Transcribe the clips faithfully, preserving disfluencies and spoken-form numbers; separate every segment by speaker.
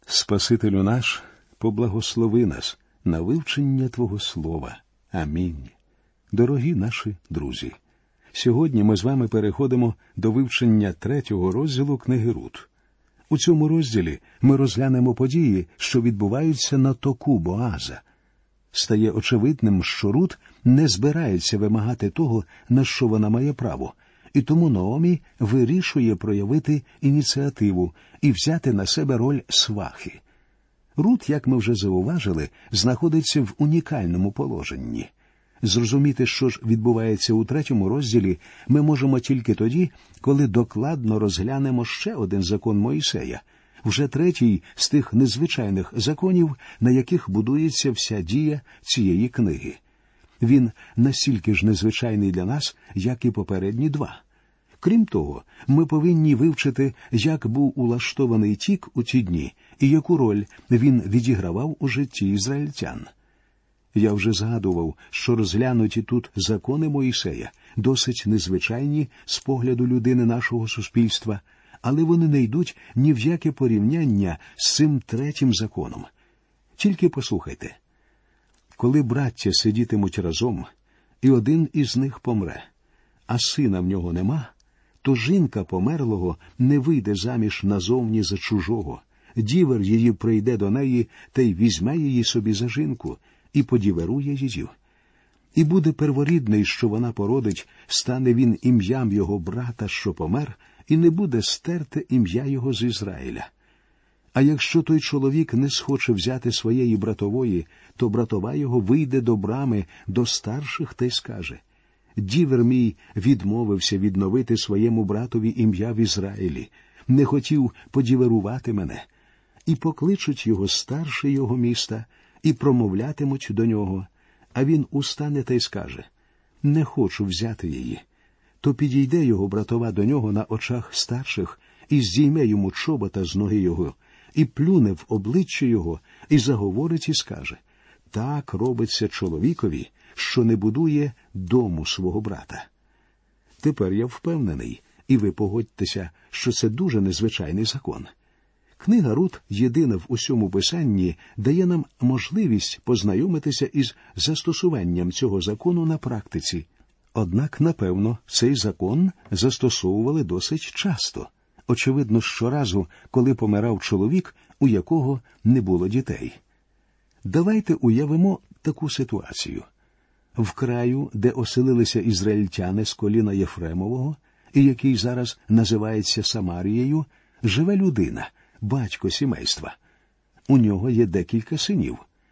Speaker 1: Спасителю наш, поблагослови нас на вивчення Твого Слова. Амінь. Дорогі наші друзі, сьогодні ми з вами переходимо до вивчення третього розділу книги Рут. У цьому розділі ми розглянемо події, що відбуваються на току Боаза. Стає очевидним, що Рут не збирається вимагати того, на що вона має право, і тому Наомі вирішує проявити ініціативу і взяти на себе роль свахи. Рут, як ми вже зауважили, знаходиться в унікальному положенні. Зрозуміти, що ж відбувається у третьому розділі, ми можемо тільки тоді, коли докладно розглянемо ще один закон Мойсея, вже третій з тих незвичайних законів, на яких будується вся дія цієї книги. Він настільки ж незвичайний для нас, як і попередні два. Крім того, ми повинні вивчити, як був улаштований тік у ті дні і яку роль він відігравав у житті ізраїльтян. Я вже згадував, що розглянуті тут закони Мойсея досить незвичайні з погляду людини нашого суспільства, але вони не йдуть ні в яке порівняння з цим третім законом. Тільки послухайте. Коли браття сидітимуть разом, і один із них помре, а сина в нього нема, то жінка померлого не вийде заміж назовні за чужого. Дівер її прийде до неї та й візьме її собі за жінку і подіверує її. І буде перворідний, що вона породить, стане він ім'ям його брата, що помер, і не буде стерте ім'я його з Ізраїля. А якщо той чоловік не схоче взяти своєї братової, то братова його вийде до брами до старших та й скаже: «Дівер мій відмовився відновити своєму братові ім'я в Ізраїлі, не хотів подіверувати мене». І покличуть його старші його міста, і промовлятимуть до нього, а він устане та й скаже: «Не хочу взяти її». То підійде його братова до нього на очах старших, і здійме йому чобота з ноги його, і плюне в обличчя його, і заговорить і скаже: «Так робиться чоловікові, що не будує дому свого брата». Тепер я впевнений, і ви погодьтеся, що це дуже незвичайний закон. Книга Рут, єдина в усьому писанні, дає нам можливість познайомитися із застосуванням цього закону на практиці. Однак, напевно, цей закон застосовували досить часто. Очевидно, щоразу, коли помирав чоловік, у якого не було дітей. Давайте уявимо таку ситуацію. В краю, де оселилися ізраїльтяни з коліна Єфремового, і який зараз називається Самарією, живе людина, батько сімейства. У нього є декілька синів.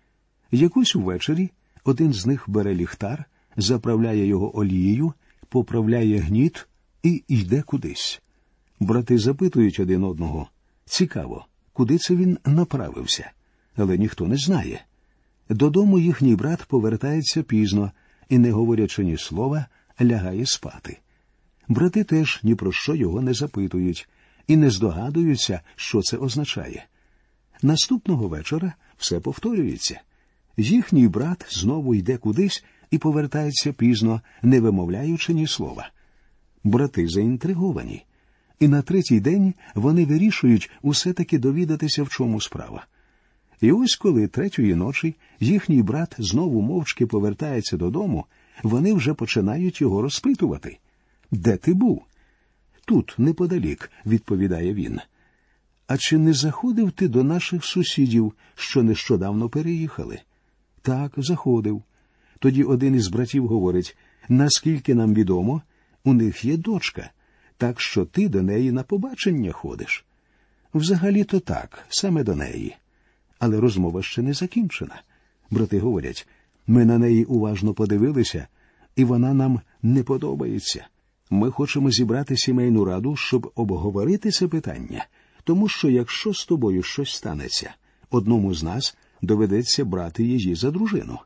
Speaker 1: Якось увечері один з них бере ліхтар, заправляє його олією, поправляє гніт і йде кудись. Брати запитують один одного: «Цікаво, куди це він направився?» Але ніхто не знає. Додому їхній брат повертається пізно і, не говорячи ні слова, лягає спати. Брати теж ні про що його не запитують і не здогадуються, що це означає. Наступного вечора все повторюється. Їхній брат знову йде кудись і повертається пізно, не вимовляючи ні слова. Брати заінтриговані. І на третій день вони вирішують усе-таки довідатися, в чому справа. І ось коли третьої ночі їхній брат знову мовчки повертається додому, вони вже починають його розпитувати: «Де ти був?» «Тут, неподалік», – відповідає він. «А чи не заходив ти до наших сусідів, що нещодавно переїхали?» «Так, заходив». Тоді один із братів говорить: «Наскільки нам відомо, у них є дочка, так що ти до неї на побачення ходиш». «Взагалі-то так, саме до неї». Але розмова ще не закінчена. Брати говорять: «Ми на неї уважно подивилися, і вона нам не подобається. Ми хочемо зібрати сімейну раду, щоб обговорити це питання, тому що якщо з тобою щось станеться, одному з нас доведеться брати її за дружину».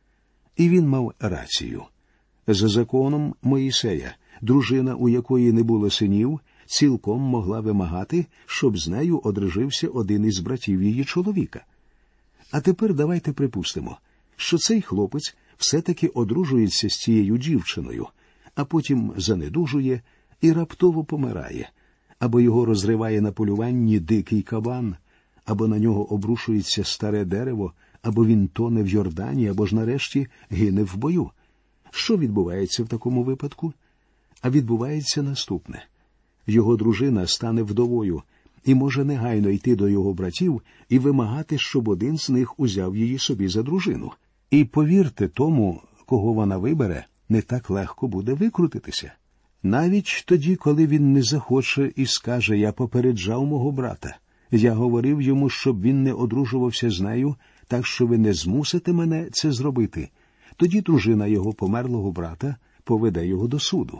Speaker 1: І він мав рацію. За законом Моїсея, дружина, у якої не було синів, цілком могла вимагати, щоб з нею одружився один із братів її чоловіка. А тепер давайте припустимо, що цей хлопець все-таки одружується з цією дівчиною, а потім занедужує і раптово помирає, або його розриває на полюванні дикий кабан, або на нього обрушується старе дерево, або він тоне в Йордані, або ж нарешті гине в бою. Що відбувається в такому випадку? А відбувається наступне. Його дружина стане вдовою і може негайно йти до його братів і вимагати, щоб один з них узяв її собі за дружину. І повірте тому, кого вона вибере, не так легко буде викрутитися. Навіть тоді, коли він не захоче і скаже: «Я попереджав мого брата. Я говорив йому, щоб він не одружувався з нею, так що ви не змусите мене це зробити». Тоді дружина його померлого брата поведе його до суду.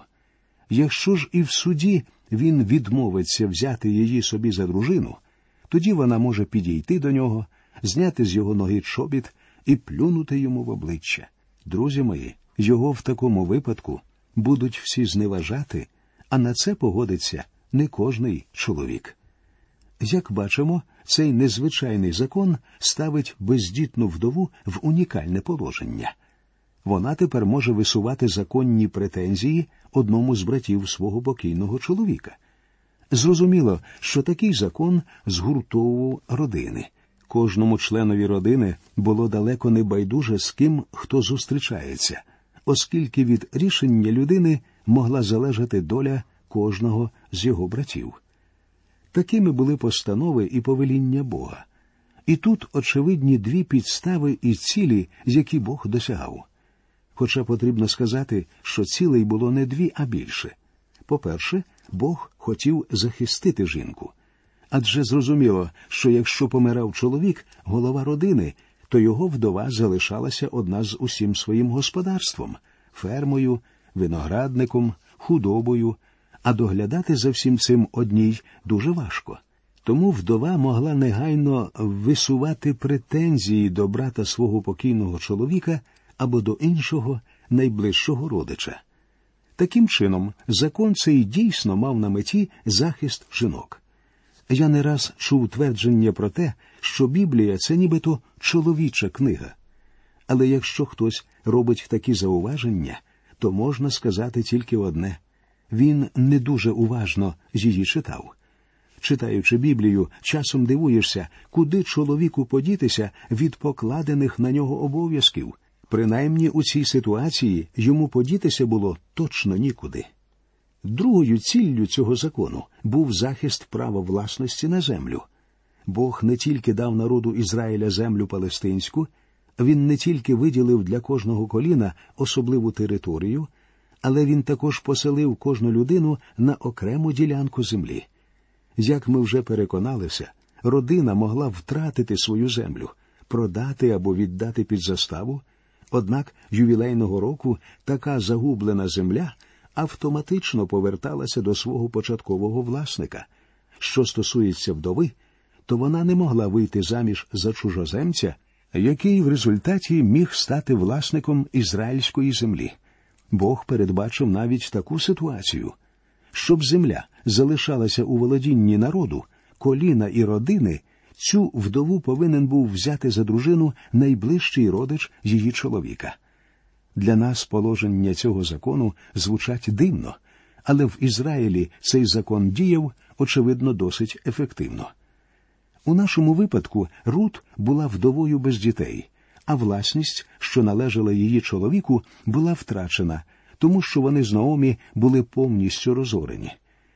Speaker 1: Якщо ж і в суді він відмовиться взяти її собі за дружину, тоді вона може підійти до нього, зняти з його ноги чобіт і плюнути йому в обличчя. Друзі мої, його в такому випадку будуть всі зневажати, а на це погодиться не кожний чоловік. Як бачимо, цей незвичайний закон ставить бездітну вдову в унікальне положення. Вона тепер може висувати законні претензії одному з братів свого покійного чоловіка. Зрозуміло, що такий закон згуртовував родини. Кожному членові родини було далеко не байдуже, з ким хто зустрічається, оскільки від рішення людини могла залежати доля кожного з його братів. Такими були постанови і повеління Бога. І тут очевидні дві підстави і цілі, які Бог досягав. Хоча потрібно сказати, що цілей було не дві, а більше. По-перше, Бог хотів захистити жінку. Адже зрозуміло, що якщо помирав чоловік, голова родини, то його вдова залишалася одна з усім своїм господарством – фермою, виноградником, худобою, а доглядати за всім цим одній дуже важко. Тому вдова могла негайно висувати претензії до брата свого покійного чоловіка або до іншого найближчого родича. Таким чином, закон цей дійсно мав на меті захист жінок. Я не раз чув твердження про те, що Біблія – це нібито чоловіча книга. Але якщо хтось робить такі зауваження, то можна сказати тільки одне – він не дуже уважно її читав. Читаючи Біблію, часом дивуєшся, куди чоловіку подітися від покладених на нього обов'язків. Принаймні у цій ситуації йому подітися було точно нікуди. Другою ціллю цього закону був захист права власності на землю. Бог не тільки дав народу Ізраїля землю палестинську, він не тільки виділив для кожного коліна особливу територію, але він також поселив кожну людину на окрему ділянку землі. Як ми вже переконалися, родина могла втратити свою землю, продати або віддати під заставу, однак ювілейного року така загублена земля автоматично поверталася до свого початкового власника. Що стосується вдови, то вона не могла вийти заміж за чужоземця, який в результаті міг стати власником ізраїльської землі. Бог передбачив навіть таку ситуацію. Щоб земля залишалася у володінні народу, коліна і родини, цю вдову повинен був взяти за дружину найближчий родич її чоловіка. Для нас положення цього закону звучать дивно, але в Ізраїлі цей закон діяв, очевидно, досить ефективно. У нашому випадку Рут була вдовою без дітей, а власність, що належала її чоловіку, була втрачена, тому що вони з Наомі були повністю розорені.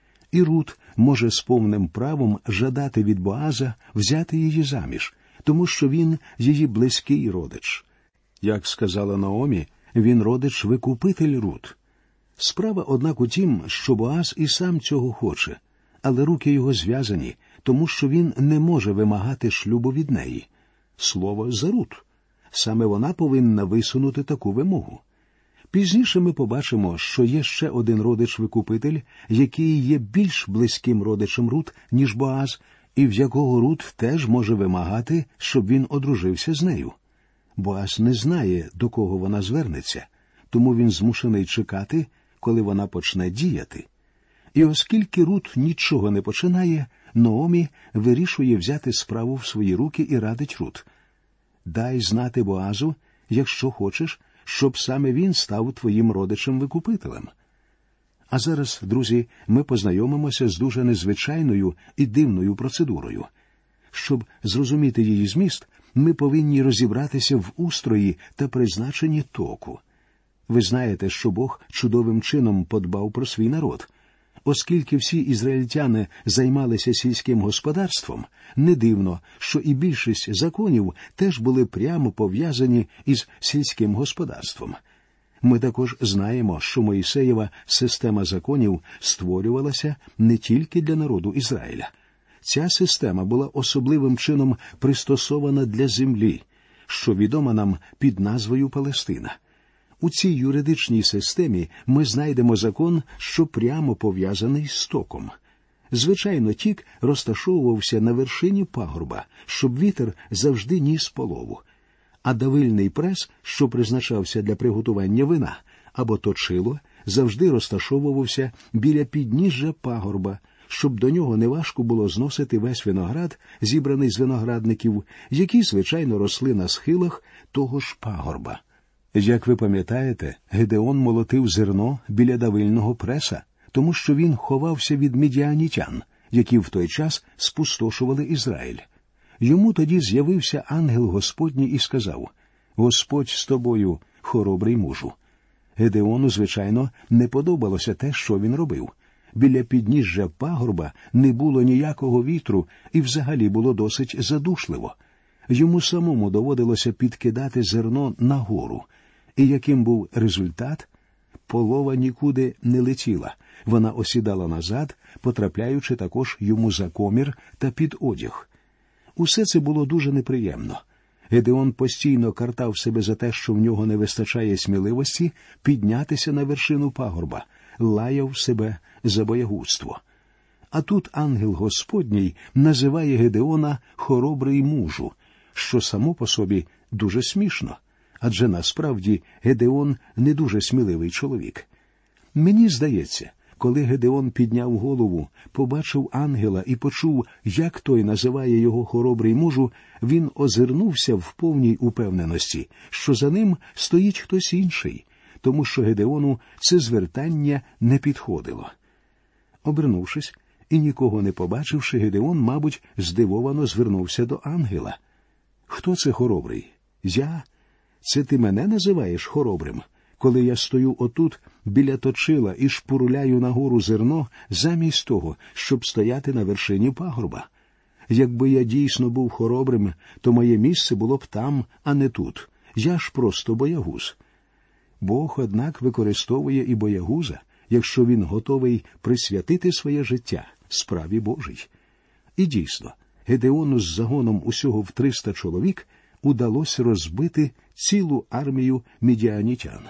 Speaker 1: І Рут може з повним правом жадати від Боаза взяти її заміж, тому що він її близький родич. Як сказала Наомі, він родич-викупитель Рут. Справа, однак, у тім, що Боаз і сам цього хоче, але руки його зв'язані, тому що він не може вимагати шлюбу від неї. Слово за Рут. Саме вона повинна висунути таку вимогу. Пізніше ми побачимо, що є ще один родич-викупитель, який є більш близьким родичем Рут, ніж Боаз, і в якого Рут теж може вимагати, щоб він одружився з нею. Боаз не знає, до кого вона звернеться, тому він змушений чекати, коли вона почне діяти. І оскільки Рут нічого не починає, Наомі вирішує взяти справу в свої руки і радить Рут: «Дай знати Боазу, якщо хочеш, щоб саме він став твоїм родичем-викупителем». А зараз, друзі, ми познайомимося з дуже незвичайною і дивною процедурою. Щоб зрозуміти її зміст, ми повинні розібратися в устрої та призначенні току. Ви знаєте, що Бог чудовим чином подбав про свій народ. Оскільки всі ізраїльтяни займалися сільським господарством, не дивно, що і більшість законів теж були прямо пов'язані із сільським господарством. Ми також знаємо, що Мойсеєва система законів створювалася не тільки для народу Ізраїля. Ця система була особливим чином пристосована для землі, що відома нам під назвою Палестина. У цій юридичній системі ми знайдемо закон, що прямо пов'язаний з током. Звичайно, тік розташовувався на вершині пагорба, щоб вітер завжди ніс полову. А давильний прес, що призначався для приготування вина, або точило, завжди розташовувався біля підніжжя пагорба, щоб до нього неважко було зносити весь виноград, зібраний з виноградників, які, звичайно, росли на схилах того ж пагорба. Як ви пам'ятаєте, Гедеон молотив зерно біля давильного преса, тому що він ховався від мідіанітян, які в той час спустошували Ізраїль. Йому тоді з'явився ангел Господній і сказав: «Господь з тобою, хоробрий мужу». Гедеону, звичайно, не подобалося те, що він робив. Біля підніжжя пагорба не було ніякого вітру і взагалі було досить задушливо. Йому самому доводилося підкидати зерно нагору. І яким був результат? Полова нікуди не летіла. Вона осідала назад, потрапляючи також йому за комір та під одяг. Усе це було дуже неприємно. Гедеон постійно картав себе за те, що в нього не вистачає сміливості піднятися на вершину пагорба, лаяв себе за боягузтво. А тут ангел Господній називає Гедеона «хоробрий мужу», що само по собі дуже смішно, адже насправді Гедеон не дуже сміливий чоловік. Мені здається, коли Гедеон підняв голову, побачив ангела і почув, як той називає його «хоробрий мужу», він озирнувся в повній упевненості, що за ним стоїть хтось інший, тому що Гедеону це звертання не підходило. Обернувшись і нікого не побачивши, Гедеон, мабуть, здивовано звернувся до ангела. «Хто це хоробрий? Я? Це ти мене називаєш хоробрим, коли я стою отут біля точила і шпурляю нагору зерно замість того, щоб стояти на вершині пагорба? Якби я дійсно був хоробрим, то моє місце було б там, а не тут. Я ж просто боягуз». Бог, однак, використовує і боягуза, якщо він готовий присвятити своє життя справі Божій. І дійсно, Гедеону з загоном усього в триста чоловік удалося розбити цілу армію мідіанітян.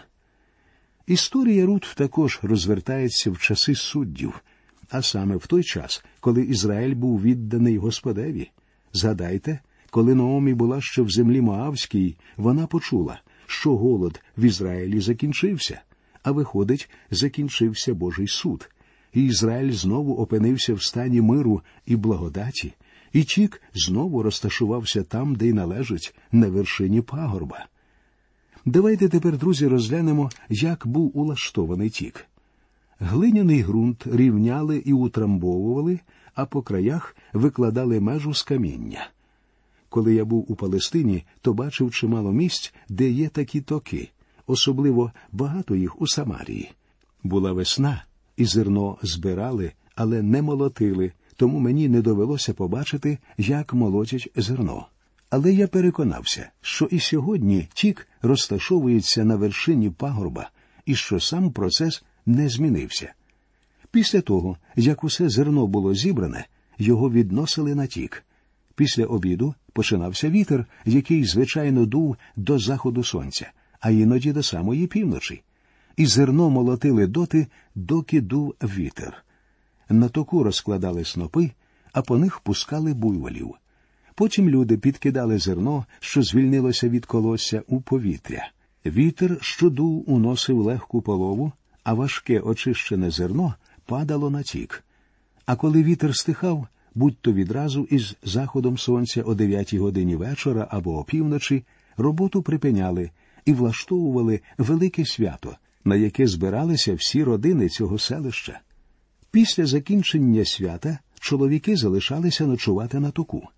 Speaker 1: Історія Рут також розвертається в часи суддів, а саме в той час, коли Ізраїль був відданий Господеві. Згадайте, коли Наомі була ще в землі Моавській, вона почула, що голод в Ізраїлі закінчився, а виходить, закінчився Божий суд. І Ізраїль знову опинився в стані миру і благодаті, і тік знову розташувався там, де й належить, на вершині пагорба. Давайте тепер, друзі, розглянемо, як був улаштований тік. Глиняний ґрунт рівняли і утрамбовували, а по краях викладали межу з каміння. Коли я був у Палестині, то бачив чимало місць, де є такі токи, особливо багато їх у Самарії. Була весна, і зерно збирали, але не молотили, тому мені не довелося побачити, як молотять зерно. Але я переконався, що і сьогодні тік розташовується на вершині пагорба, і що сам процес не змінився. Після того, як усе зерно було зібране, його відносили на тік. Після обіду починався вітер, який, звичайно, дув до заходу сонця, а іноді до самої півночі. І зерно молотили доти, доки дув вітер. На току розкладали снопи, а по них пускали буйволів. Потім люди підкидали зерно, що звільнилося від колосся, у повітря. Вітер, що дув, уносив легку полову, а важке очищене зерно падало на тік. А коли вітер стихав, будь-то відразу із заходом сонця о дев'ятій годині вечора або опівночі, роботу припиняли і влаштовували велике свято, на яке збиралися всі родини цього селища. Після закінчення свята чоловіки залишалися ночувати на току.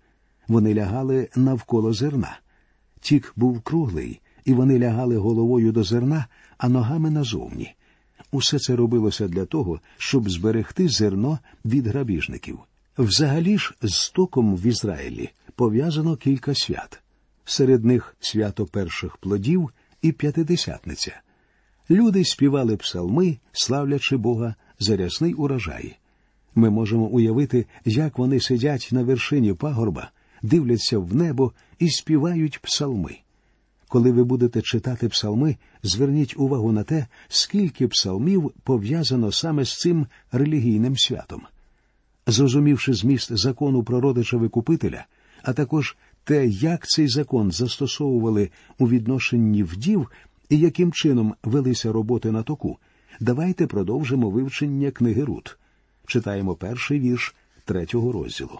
Speaker 1: Вони лягали навколо зерна. Тік був круглий, і вони лягали головою до зерна, а ногами назовні. Усе це робилося для того, щоб зберегти зерно від грабіжників. Взагалі ж з стоком в Ізраїлі пов'язано кілька свят. Серед них свято перших плодів і П'ятидесятниця. Люди співали псалми, славлячи Бога за рясний урожай. Ми можемо уявити, як вони сидять на вершині пагорба, дивляться в небо і співають псалми. Коли ви будете читати псалми, зверніть увагу на те, скільки псалмів пов'язано саме з цим релігійним святом. Зрозумівши зміст закону про родича-викупителя, а також те, як цей закон застосовували у відношенні вдів і яким чином велися роботи на току, давайте продовжимо вивчення книги Рут. Читаємо перший вірш третього розділу.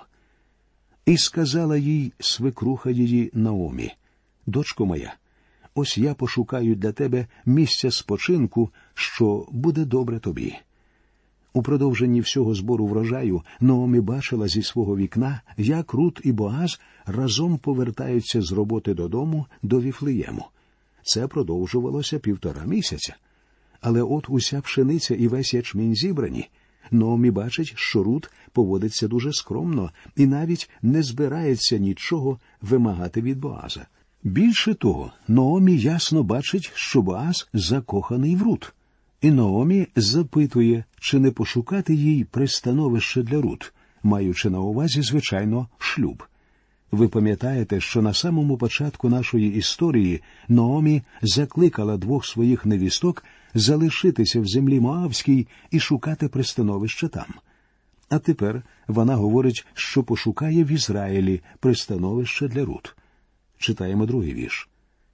Speaker 1: «І сказала їй свекруха її Наомі: дочко моя, ось я пошукаю для тебе місця спочинку, що буде добре тобі». У продовженні всього збору врожаю Наомі бачила зі свого вікна, як Рут і Боаз разом повертаються з роботи додому до Віфлеєму. Це продовжувалося півтора місяця. Але от уся пшениця і весь ячмінь зібрані. Наомі бачить, що Рут поводиться дуже скромно і навіть не збирається нічого вимагати від Боаза. Більше того, Наомі ясно бачить, що Боаз закоханий в Рут. І Наомі запитує, чи не пошукати їй пристановище для Рут, маючи на увазі, звичайно, шлюб. Ви пам'ятаєте, що на самому початку нашої історії Наомі закликала двох своїх невісток залишитися в землі Моавській і шукати пристановище там. А тепер вона говорить, що пошукає в Ізраїлі пристановище для Рут. Читаємо другий вірш.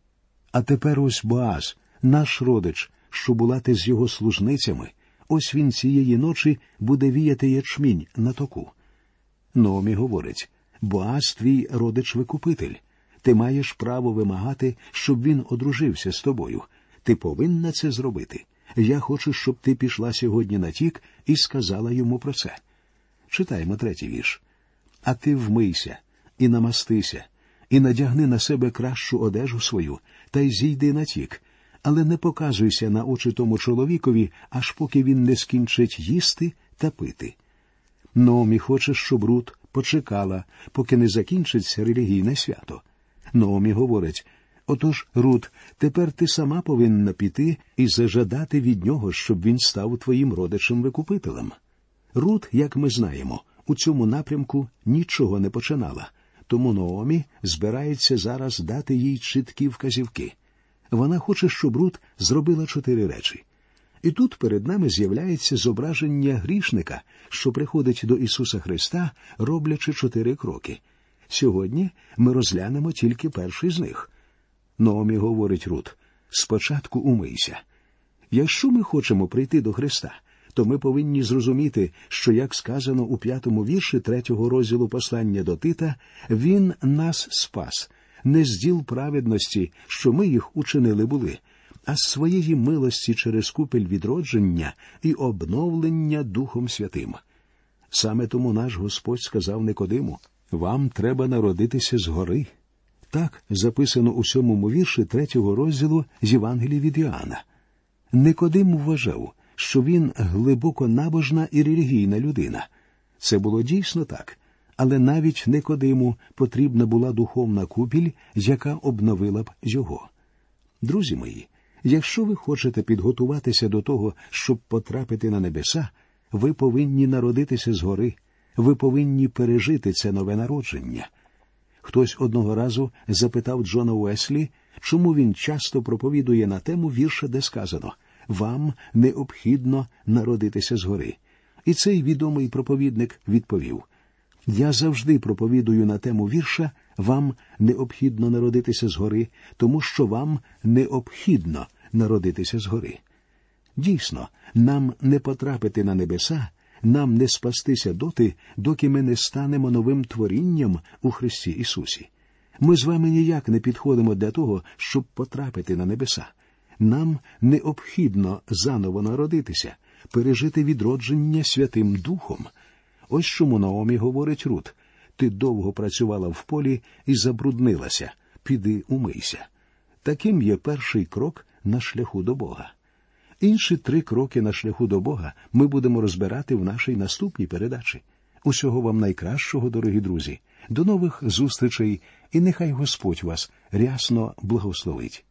Speaker 1: «А тепер ось Боаз, наш родич, що була ти з його служницями, ось він цієї ночі буде віяти ячмінь на току». Наомі говорить: «Боаз твій родич-викупитель. Ти маєш право вимагати, щоб він одружився з тобою. Ти повинна це зробити. Я хочу, щоб ти пішла сьогодні на тік і сказала йому про це». Читаємо третій вірш. «А ти вмийся і намастися, і надягни на себе кращу одежу свою, та й зійди на тік, але не показуйся на очі тому чоловікові, аж поки він не скінчить їсти та пити». Наомі хоче, щоб Рут почекала, поки не закінчиться релігійне свято. Наомі говорить: «Отож, Рут, тепер ти сама повинна піти і зажадати від нього, щоб він став твоїм родичем-викупителем». Рут, як ми знаємо, у цьому напрямку нічого не починала, тому Наомі збирається зараз дати їй чіткі вказівки. Вона хоче, щоб Рут зробила чотири речі. І тут перед нами з'являється зображення грішника, що приходить до Ісуса Христа, роблячи чотири кроки. Сьогодні ми розглянемо тільки перший з них. Наомі говорить Рут: «Спочатку умийся». Якщо ми хочемо прийти до Христа, то ми повинні зрозуміти, що, як сказано у п'ятому вірші третього розділу послання до Тита, Він нас спас, не з діл праведності, що ми їх учинили були, а з своєї милості через купель відродження і обновлення Духом Святим. Саме тому наш Господь сказав Никодиму: «Вам треба народитися згори». Так записано у сьомому вірші третього розділу з Євангелії від Іоанна. Никодим вважав, що він глибоко набожна і релігійна людина. Це було дійсно так, але навіть Никодиму потрібна була духовна купіль, яка обновила б його. Друзі мої, якщо ви хочете підготуватися до того, щоб потрапити на небеса, ви повинні народитися згори, ви повинні пережити це нове народження. Хтось одного разу запитав Джона Уеслі, чому він часто проповідує на тему вірша, де сказано «Вам необхідно народитися згори». І цей відомий проповідник відповів: «Я завжди проповідую на тему вірша «Вам необхідно народитися згори», тому що вам необхідно народитися згори». Дійсно, нам не потрапити на небеса, нам не спастися доти, доки ми не станемо новим творінням у Христі Ісусі. Ми з вами ніяк не підходимо для того, щоб потрапити на небеса. Нам необхідно заново народитися, пережити відродження Святим Духом. Ось чому Наомі говорить Рут: Ти довго працювала в полі і забруднилася. Піди умийся. Таким є перший крок на шляху до Бога. Інші три кроки на шляху до Бога ми будемо розбирати в нашій наступній передачі. Усього вам найкращого, дорогі друзі. До нових зустрічей, і нехай Господь вас рясно благословить.